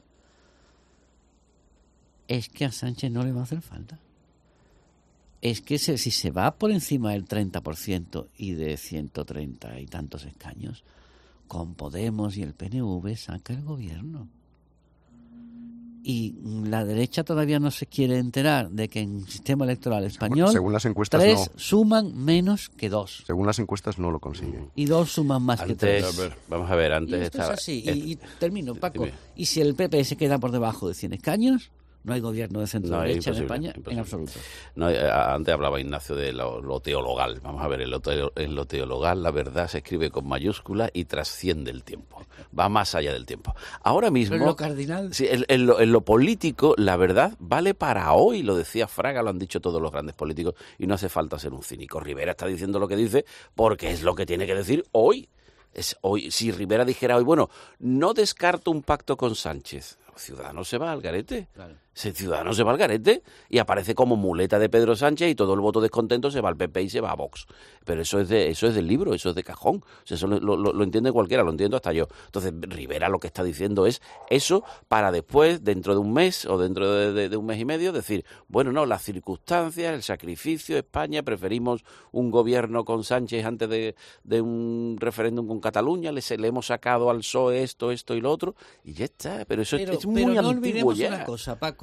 es que a Sánchez no le va a hacer falta. Es que se, si se va por encima del treinta por ciento y de ciento treinta y tantos escaños, con Podemos y el P N V saca el gobierno. Y la derecha todavía no se quiere enterar de que en el sistema electoral español según las encuestas, tres no. suman menos que dos. Según las encuestas no lo consiguen. Y dos suman más antes, que tres. A ver, vamos a ver, antes y esto estaba... es así. Y, y termino, Paco. Dime. Y si el P P se queda por debajo de cien escaños, no hay gobierno de centro no, derecha en España imposible. En absoluto. No, antes hablaba Ignacio de lo, lo teologal. Vamos a ver, en lo, teo, en lo teologal la verdad se escribe con mayúscula y trasciende el tiempo. Va más allá del tiempo. Ahora mismo... Pero en lo cardinal... Sí, en, en, lo, en lo político, la verdad vale para hoy. Lo decía Fraga, lo han dicho todos los grandes políticos y no hace falta ser un cínico. Rivera está diciendo lo que dice porque es lo que tiene que decir hoy. Es hoy. Si Rivera dijera hoy, bueno, no descarto un pacto con Sánchez, Ciudadanos se va al garete. Claro. Ese Ciudadanos se va al garete y aparece como muleta de Pedro Sánchez y todo el voto descontento se va al P P y se va a Vox. Pero eso es de eso es del libro, eso es de cajón. O sea, eso lo, lo, lo entiende cualquiera, lo entiendo hasta yo. Entonces, Rivera lo que está diciendo es eso para después, dentro de un mes o dentro de, de, de un mes y medio, decir, bueno, no, las circunstancias, el sacrificio, España, preferimos un gobierno con Sánchez antes de, de un referéndum con Cataluña, le, le hemos sacado al P S O E esto, esto y lo otro, y ya está. Pero eso pero, es, es muy pero no antiguo olvidemos ya. Una cosa, Paco.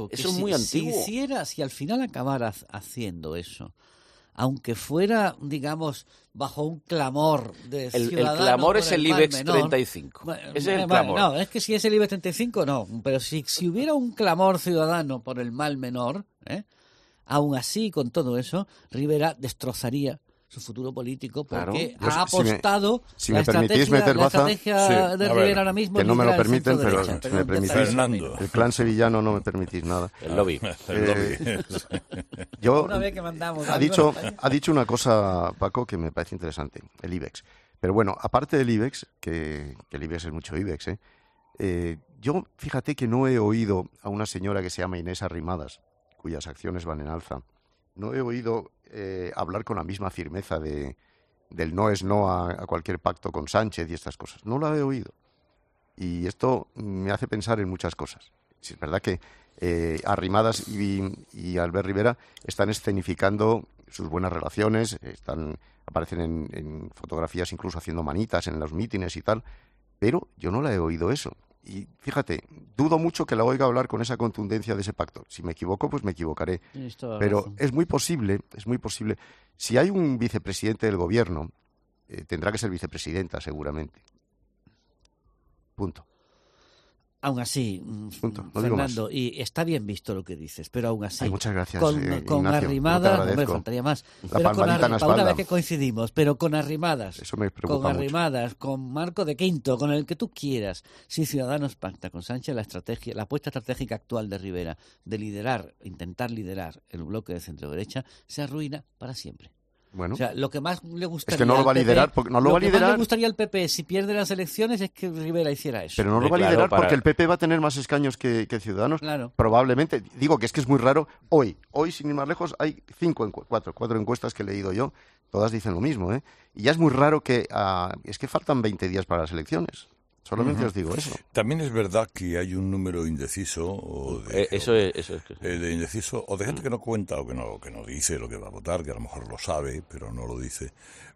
Paco, que eso es si, muy antiguo. Si hiciera, si al final acabaras haciendo eso, aunque fuera, digamos, bajo un clamor de El, ciudadanos... el clamor es el, el IBEX menor, treinta y cinco. Bueno, Ese es el bueno, clamor. No, es que si es el IBEX treinta y cinco, no. Pero si, si hubiera un clamor ciudadano por el mal menor, ¿eh? Aún así, con todo eso, Rivera destrozaría su futuro político porque claro. ha apostado si la me, si me permitís estrategia, meter la baza, estrategia sí, de ver, Rivera ahora mismo. Que no me lo liderar el permiten, pero centro-derecha. si me permitís, Fernando. el clan sevillano no me permitís nada. El lobby. El lobby. Eh, yo, Una vez que mandamos ha, algo, dicho, ¿no? ha dicho una cosa, Paco, que me parece interesante, el IBEX. Pero bueno, aparte del IBEX, que, que el IBEX es mucho IBEX, ¿eh? Eh, yo fíjate que no he oído a una señora que se llama Inés Arrimadas, cuyas acciones van en alza, no he oído eh, hablar con la misma firmeza de, del no es no a, a cualquier pacto con Sánchez y estas cosas. No la he oído. Y esto me hace pensar en muchas cosas. Es verdad que eh, Arrimadas y, y Albert Rivera están escenificando sus buenas relaciones, están, aparecen en, en fotografías incluso haciendo manitas en los mítines y tal, pero yo no la he oído eso. Y fíjate, dudo mucho que la oiga hablar con esa contundencia de ese pacto. Si me equivoco, pues me equivocaré. Pero razón. es muy posible, es muy posible. Si hay un vicepresidente del gobierno, eh, tendrá que ser vicepresidenta, seguramente. Punto. Aún así, Punto. No digo Fernando, más. y está bien visto lo que dices, pero aún así, Ay, muchas gracias, con, eh, con Ignacio, Arrimadas, no te hombre, agradezco. faltaría más, La pero con palmadita en la Arri- para una espalda. vez que coincidimos, pero con Arrimadas, Eso me con preocupa mucho. Arrimadas, con Marco de Quinto, con el que tú quieras, si Ciudadanos pacta con Sánchez, la estrategia, la apuesta estratégica actual de Rivera de liderar, intentar liderar el bloque de centro-derecha, se arruina para siempre. Bueno, O sea, lo que más le gustaría es que no lo al va a P P, liderar, porque no lo va a que más liderar. le gustaría al P P si pierde las elecciones es que Rivera hiciera eso. pero no lo va a Claro, liderar para- porque el P P va a tener más escaños que, que Ciudadanos. Claro. Probablemente. Digo que es que es muy raro. Hoy, hoy sin ir más lejos, hay cinco, encu- cuatro, cuatro encuestas que he leído yo. Todas dicen lo mismo, ¿eh? Y ya es muy raro que... ah, es que faltan veinte días para las elecciones. Solamente Ujú. os digo eso. También es verdad que hay un número indeciso o de, Eh, eso es... Eso es eh, de indeciso o de gente que no cuenta o que no que no dice lo que va a votar, que a lo mejor lo sabe pero no lo dice.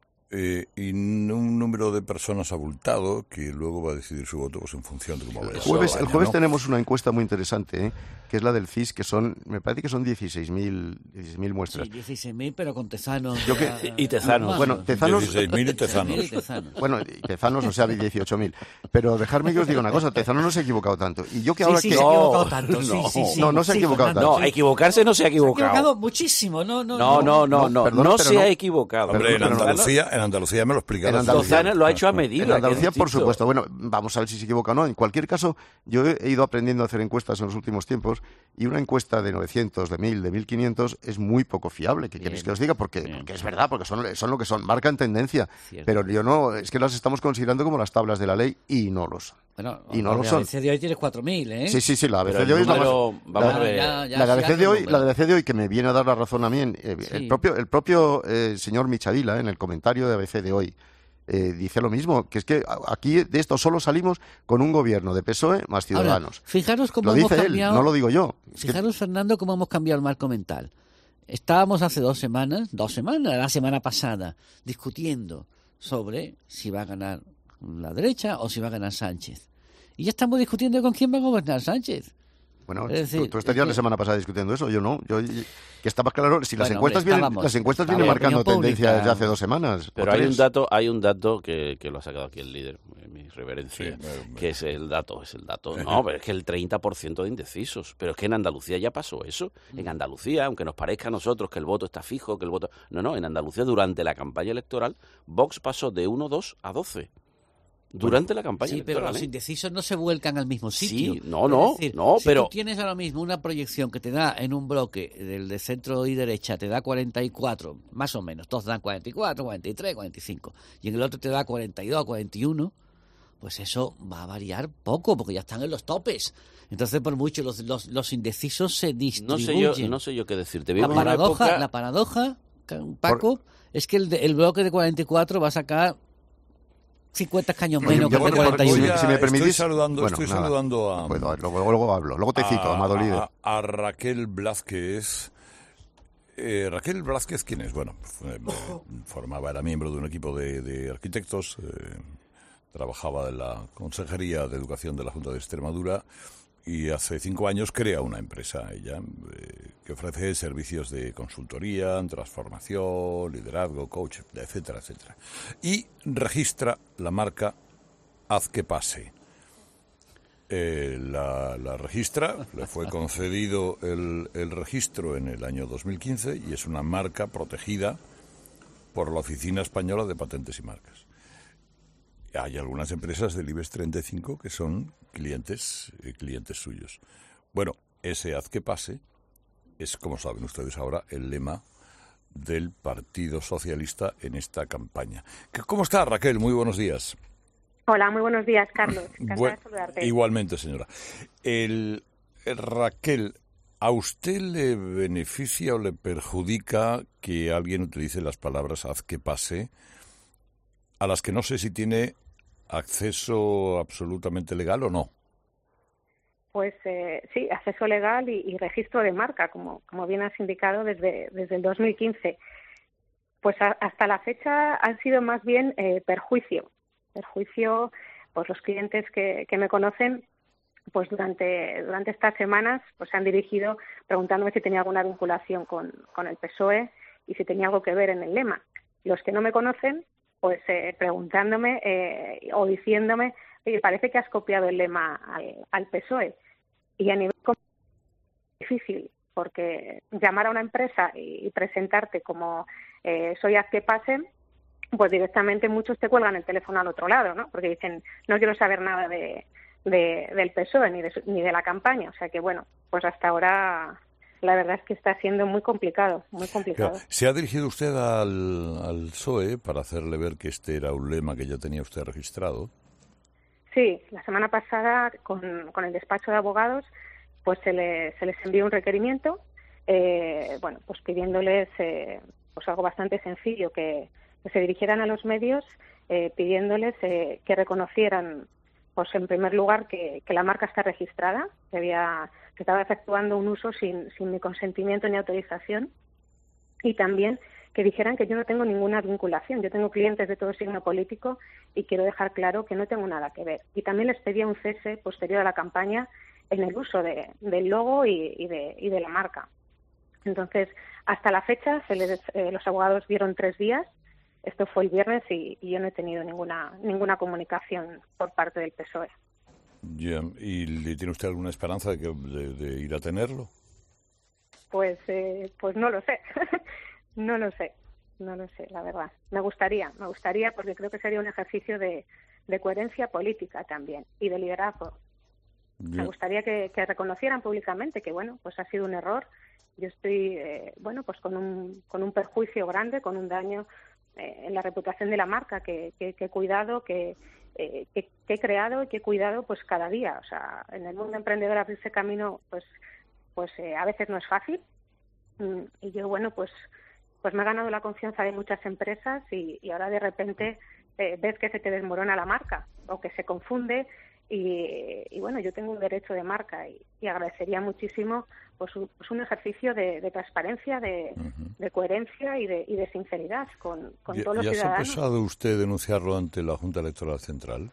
Eh, y n- un número de personas abultado que luego va a decidir su voto pues en función de cómo vaya. El jueves, esa el campaña, jueves ¿no? tenemos una encuesta muy interesante, ¿eh? Que es la del C I S, que son, me parece que son dieciséis mil muestras. Sí, dieciséis mil, pero con Tezanos. Yo que- ya- y Tezanos. más, Bueno, ¿no? Tezanos... dieciséis mil y Tezanos. dieciséis mil y Tezanos. Bueno, y Tezanos, o sea, dieciocho mil. Pero dejadme que os diga una cosa, Tezanos no se ha equivocado tanto. Y yo que Sí, ahora sí, que... se ha No, equivocado tanto. Sí, no. sí, sí. No, no se ha Sí, equivocado Fernando, No, sí. equivocarse no se ha Se ha equivocado. equivocado muchísimo. No, no, No, no, no, No, no, perdón, no pero se no. ha equivocado. Hombre, en Pero Andalucía, en Andalucía me lo explicaron. En Andalucía. Lozano lo ha hecho a medida. En Andalucía, que por es distinto. supuesto. Bueno, vamos a ver si se equivoca o no. En cualquier caso, yo he ido aprendiendo a hacer encuestas en los últimos tiempos y una encuesta de novecientos, de mil, de mil quinientos es muy poco fiable. ¿Qué queréis que os diga? Porque, porque es verdad, porque son, son lo que son, marcan tendencia. Cierto. Pero yo no, es que las estamos considerando como las tablas de la ley y no lo son. Bueno, Y no lo la son. A B C de hoy tienes cuatro mil, ¿eh? Sí, sí, sí, la A B C Pero de hoy el es la más... número, vamos la- a ver. Ya, ya, la de A B C sí, de hoy, número. la de A B C de hoy que me viene a dar la razón a mí, eh, Sí. el propio, el propio eh, señor Michavila, en el comentario de A B C de hoy, eh, dice lo mismo, que es que a- aquí de esto solo salimos con un gobierno de P S O E más Ciudadanos. Ahora, fijaros cómo Lo hemos dice él, cambiado. no lo digo yo. Es que- Fijaros, Fernando, cómo hemos cambiado el marco mental. Estábamos hace dos semanas, dos semanas, la semana pasada, discutiendo sobre si va a ganar la derecha o si va a ganar Sánchez. Y ya estamos discutiendo con quién va a gobernar Sánchez. Bueno, Es decir, tú, tú estarías es que- la semana pasada discutiendo eso, yo no. Yo, que estaba claro, si las Bueno, encuestas hombre, vienen, estábamos, las encuestas estaba vienen la marcando opinión tendencia pública. desde hace dos semanas. Pero o hay tres. un dato, hay un dato que, que lo ha sacado aquí el líder, eh, mi reverencia, Sí, me- me- que es el dato, es el dato. No, pero es que el treinta por ciento de indecisos. Pero es que en Andalucía ya pasó eso. En Andalucía, aunque nos parezca a nosotros que el voto está fijo, que el voto... No, no, en Andalucía durante la campaña electoral, Vox pasó de uno dos a doce. Durante la campaña Sí, pero electoral. los ¿eh? indecisos no se vuelcan al mismo sitio. Sí, no, no, Es decir, no, si pero- tú tienes ahora mismo una proyección que te da en un bloque del de centro y derecha, te da cuarenta y cuatro, más o menos, todos dan cuarenta y cuatro, cuarenta y tres, cuarenta y cinco, y en el otro te da cuarenta y dos, cuarenta y uno, pues eso va a variar poco, porque ya están en los topes. Entonces, por mucho, los, los, los indecisos se No distribuyen. sé yo, no sé yo qué decirte. La Vivimos en una paradoja, época- la paradoja, Paco, es que el, de- el bloque de cuarenta y cuatro va a sacar cincuenta escaños Oye, menos que yo el de voy a- cuarenta y si uno. me- si me permitís- Estoy saludando, bueno, estoy nada. saludando a, Puedo, luego, luego hablo, luego te cito, a, amado líder. a- a Raquel Blázquez. Eh, Raquel Blázquez, ¿quién es? Bueno, fue- formaba, era miembro de un equipo de, de arquitectos, eh, trabajaba en la Consejería de Educación de la Junta de Extremadura y hace cinco años crea una empresa, ella, eh, que ofrece servicios de consultoría, transformación, liderazgo, coach, etcétera, etcétera. Y registra la marca Haz que pase. Eh, la, la registra, le fue concedido el, el registro en el año dos mil quince y es una marca protegida por la Oficina Española de Patentes y Marcas. Hay algunas empresas del IBEX treinta y cinco que son clientes, eh, clientes suyos. Bueno, ese Haz que pase es, como saben ustedes ahora, el lema del Partido Socialista en esta campaña. ¿Cómo está, Raquel? Muy buenos días. Hola, muy buenos días, Carlos. Encantada Bueno, de saludarte. igualmente, señora. El, el, Raquel, ¿a usted le beneficia o le perjudica que alguien utilice las palabras haz que pase, a las que no sé si tiene acceso absolutamente legal o no? Pues eh, sí, acceso legal y, y registro de marca, como, como bien has indicado, desde, desde el dos mil quince. Pues a, hasta la fecha han sido más bien eh, perjuicio. Perjuicio, pues los clientes que, que me conocen, pues durante durante estas semanas pues se han dirigido preguntándome si tenía alguna vinculación con, con el P S O E y si tenía algo que ver en el lema. Los que no me conocen, pues eh, preguntándome eh, o diciéndome, oye, parece que has copiado el lema al, al P S O E. Y a nivel difícil, porque llamar a una empresa y, y presentarte como eh, soy haz que pase, pues directamente muchos te cuelgan el teléfono al otro lado, ¿no? Porque dicen, no quiero saber nada de, de del P S O E ni de, ni de la campaña. O sea que, bueno, pues hasta ahora la verdad es que está siendo muy complicado, muy complicado. Pero, ¿se ha dirigido usted al, al P S O E para hacerle ver que este era un lema que ya tenía usted registrado? Sí, la semana pasada con, con el despacho de abogados pues se, le, se les envió un requerimiento, eh, bueno, pues pidiéndoles eh, pues algo bastante sencillo, que que se dirigieran a los medios eh, pidiéndoles eh, que reconocieran, pues en primer lugar, que, que la marca está registrada, que, había, que estaba efectuando un uso sin, sin mi consentimiento ni autorización, y también que dijeran que yo no tengo ninguna vinculación. Yo tengo clientes de todo signo político y quiero dejar claro que no tengo nada que ver. Y también les pedía un cese posterior a la campaña en el uso de, del logo y, y, de, y de la marca. Entonces, hasta la fecha, se les, eh, los abogados dieron tres días. Esto fue el viernes y, y yo no he tenido ninguna ninguna comunicación por parte del P S O E. Yeah. ¿Y le tiene usted alguna esperanza de, que, de, de ir a tenerlo? Pues eh, pues no lo sé, no lo sé, no lo sé, la verdad. Me gustaría, me gustaría porque creo que sería un ejercicio de, de coherencia política también y de liderazgo. Yeah. Me gustaría que, que reconocieran públicamente que, bueno, pues ha sido un error. Yo estoy, eh, bueno, pues con un, con un perjuicio grande, con un daño en la reputación de la marca que, que, que he cuidado, que, eh, que, que he creado y que he cuidado pues cada día. O sea, en el mundo emprendedor abrirse camino pues pues eh, a veces no es fácil. Y yo, bueno, pues pues me he ganado la confianza de muchas empresas y, y ahora de repente eh, ves que se te desmorona la marca o que se confunde. Y, y bueno, yo tengo un derecho de marca y, y agradecería muchísimo pues un, pues un ejercicio de, de transparencia, de, uh-huh. de coherencia y de, y de sinceridad con, con ¿Ya, todos los ¿Ya ciudadanos. se ha pensado usted denunciarlo ante la Junta Electoral Central?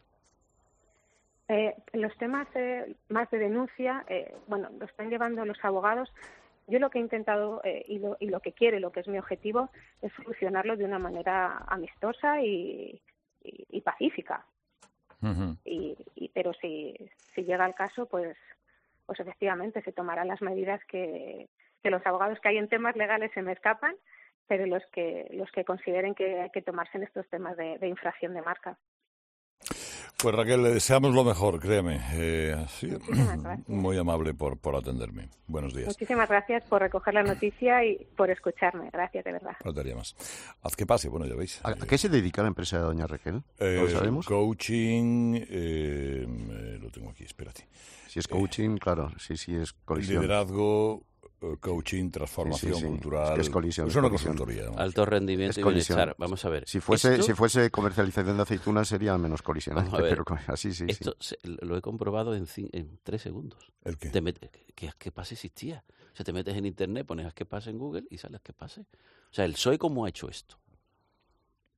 Eh, los temas eh, más de denuncia, eh, bueno, lo están llevando los abogados. Yo lo que he intentado eh, y, lo, y lo que quiero, lo que es mi objetivo, es solucionarlo de una manera amistosa y, y, y pacífica. Uh-huh. Y, y pero si si llega el caso, pues pues efectivamente se tomarán las medidas que, que los abogados que hay en temas legales se me escapan, pero los que los que consideren que hay que tomarse en estos temas de, de infracción de marca. Pues Raquel, le deseamos lo mejor, créeme. Eh, sí, muy amable por, por atenderme. Buenos días. Muchísimas gracias por recoger la noticia y por escucharme. Gracias, de verdad. Faltaría más. Haz que pase, bueno, ya veis. ¿A, ¿A qué se dedica la empresa de doña Raquel? Eh, ¿Lo sabemos? Coaching, eh, eh, lo tengo aquí, espérate. Si es coaching, eh, claro, sí, sí es colisión. Liderazgo, coaching, transformación sí, sí, sí. cultural. Es que es colisión. Es una consultoría. ¿no? Alto rendimiento y bienestar. Vamos a ver. Si fuese, ¿Esto? si fuese comercialización de aceitunas sería menos colisionante, pero así sí. Esto sí. Se, lo he comprobado en, en tres segundos. ¿El qué? Te metes, que Haz que pase existía. O sea, te metes en internet, pones Haz que pase en Google y sale Haz que pase. O sea, el P S O E, ¿cómo ha hecho esto?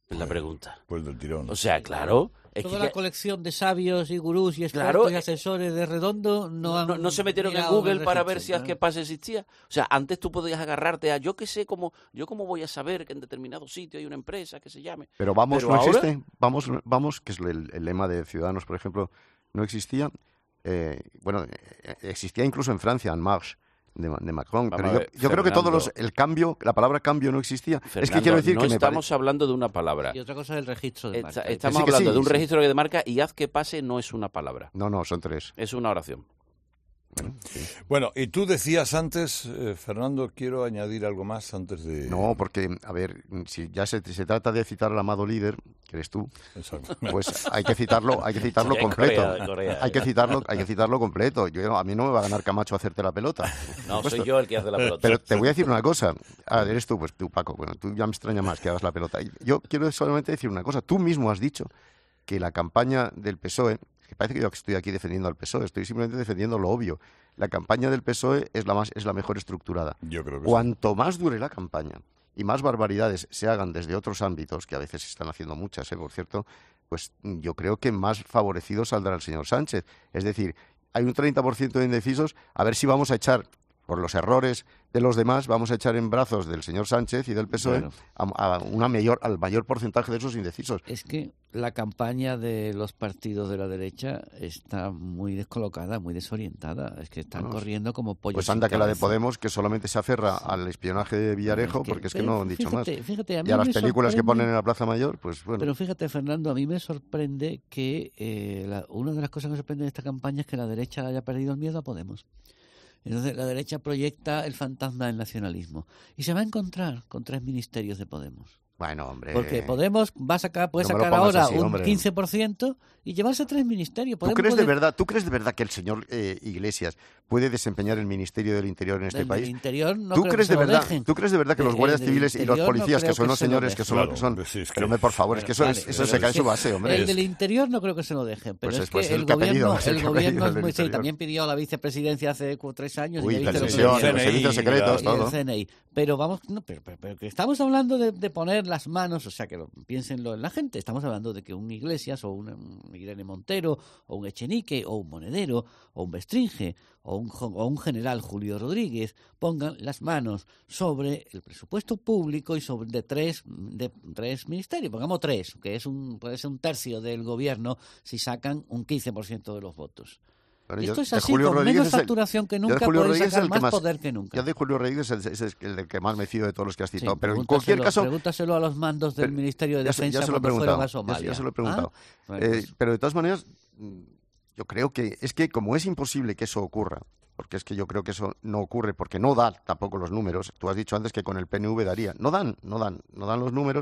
Es la pregunta. Pues del tirón. O sea, claro... Es Toda que, la colección de sabios y gurús y expertos claro, y asesores de Redondo no, no, han no, no se metieron en Google para ver si Azkepas existía. O sea, antes tú podías agarrarte a yo que sé cómo, yo cómo voy a saber que en determinado sitio hay una empresa que se llame. Pero vamos, Pero no ahora... existe. Vamos, vamos, que es el, el lema de Ciudadanos, por ejemplo, no existía. Eh, bueno, existía incluso en Francia, en Marche. De, de Macron, Vamos pero a ver, yo, yo creo que todos los el cambio, la palabra cambio no existía. Fernando, es que quiero decir no que me estamos pare... hablando de una palabra. Y otra cosa es el registro de marca. Está, estamos sí, hablando sí, de un sí. registro de marca y haz que pase no es una palabra. No, no, son tres. Es una oración. Bueno, sí. Bueno, y tú decías antes, eh, Fernando, quiero añadir algo más antes de... No, porque, a ver, si ya se, se trata de citar al amado líder, que eres tú, Exacto. pues hay que citarlo, hay que citarlo Sí, completo. Corea, Corea. Hay que citarlo, hay que citarlo completo. Yo, a mí no me va a ganar Camacho hacerte la pelota. No, Por soy supuesto. yo el que hace la pelota. Pero te voy a decir una cosa. Ah, eres tú, pues tú, Paco. Bueno, tú ya me extraña más que hagas la pelota. Yo quiero solamente decir una cosa. Tú mismo has dicho que la campaña del P S O E, que parece que yo estoy aquí defendiendo al P S O E, estoy simplemente defendiendo lo obvio. La campaña del P S O E es la más, es la mejor estructurada. Yo creo que Cuanto sí. más dure la campaña y más barbaridades se hagan desde otros ámbitos, que a veces se están haciendo muchas, ¿eh? Por cierto, pues yo creo que más favorecido saldrá el señor Sánchez. Es decir, hay un treinta por ciento de indecisos, a ver si vamos a echar, por los errores de los demás, vamos a echar en brazos del señor Sánchez y del P S O E Bueno. a, a una mayor, al mayor porcentaje de esos indecisos. Es que la campaña de los partidos de la derecha está muy descolocada, muy desorientada. Es que están Bueno, corriendo como pollos. Pues sin anda que la de cabeza. Podemos, que solamente se aferra al espionaje de Villarejo, Es que- porque es que pero no han dicho fíjate, más. fíjate, a mí y a las me películas que sorprende- ponen en la Plaza Mayor, pues bueno. Pero fíjate, Fernando, a mí me sorprende que eh, la- una de las cosas que me sorprende de esta campaña es que la derecha haya perdido el miedo a Podemos. Entonces la derecha proyecta el fantasma del nacionalismo y se va a encontrar con tres ministerios de Podemos. Bueno, hombre. Porque Podemos va a sacar, puede no me lo sacar pongas ahora así, un hombre. quince por ciento y llevarse tres ministerios. ¿Tú Podemos crees, de puede- verdad, ¿Tú crees de verdad que el señor eh, Iglesias puede desempeñar el Ministerio del Interior en este Del país? Interior no ¿Tú creo que crees se de lo verdad? dejen. ¿Tú crees de verdad que los El guardias del civiles y los Interior no policías, que creo son que los se lo señores que son dejen. lo que son? Claro, sí, es que- Pero hombre, por favor, es que eso, Vale, es, eso pero se cae en es su que base, hombre. El Es- del Interior no creo que se lo dejen, pero Pues es es- pues que el el que ha pedido, gobierno, es el el que ha gobierno pedido es el muy... del Sí, Interior. también pidió a la vicepresidencia hace cu- tres años Uy, y ya la viste lo que televisión, decía. los servicios secretos, Y el todo. C N I. Pero vamos, no, pero, pero- pero que estamos hablando de, de poner las manos, o sea, que lo, piénsenlo en la gente. Estamos hablando de que un Iglesias o un, un Irene Montero o un Echenique o un Monedero o un Bestringe o un, jo- o un general Julio Rodríguez pongan las manos sobre el presupuesto público y sobre de tres, de tres ministerios. Pongamos tres, que es un, puede ser un tercio del gobierno si sacan un quince por ciento de los votos. Bueno, Esto yo- es de así, Julio con Rodríguez menos es el- facturación que yo de nunca Julio pueden Rodríguez es sacar el que más más- poder que nunca. Yo de Julio Rodríguez es, es- es el del que más me fío de todos los que has Sí, citado. pero en cualquier pregúntaselo- caso... Pregúntaselo a los mandos del Pero- Ministerio de ya se- Defensa ya se lo he cuando fueron preguntado, a ya- Somalia. ya se lo he preguntado. ¿Ah? Bueno, Eh, pues- pero de todas maneras, mm, yo creo que es que como es imposible que eso ocurra, porque es que yo creo que eso no ocurre, porque no da tampoco los números. Tú has dicho antes que con el P N V daría. No dan, no dan, no dan los números.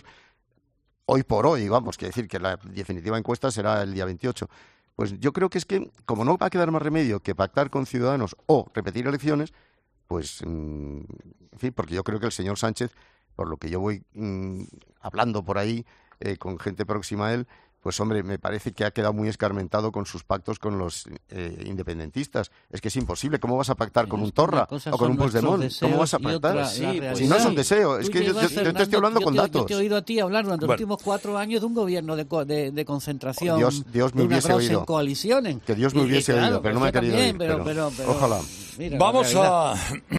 Hoy por hoy, vamos, que decir que la definitiva encuesta será el día veintiocho. Pues yo creo que es que, como no va a quedar más remedio que pactar con Ciudadanos o repetir elecciones, pues, mm, en fin, porque yo creo que el señor Sánchez, por lo que yo voy mm, hablando por ahí eh, con gente próxima a él, pues hombre, me parece que ha quedado muy escarmentado con sus pactos con los eh, independentistas. Es que es imposible. ¿Cómo vas a pactar con un Torra Una cosa o con son un Puigdemont? nuestros ¿Cómo vas a deseos y pactar? otra Sí, la pues, realidad. si no son deseos, es Tú que yo, llevas, yo- yo te Fernando, estoy hablando yo con te- datos. Yo te he oído a ti hablar durante Bueno. los últimos cuatro años de un gobierno de, co- de, de concentración, Dios- Dios me de una hubiese grosen oído. coaliciones. Que Dios me Y- y hubiese claro, oído, pero no me yo ha querido también, oír, pero- pero pero- pero- ojalá. mira la Vamos realidad. a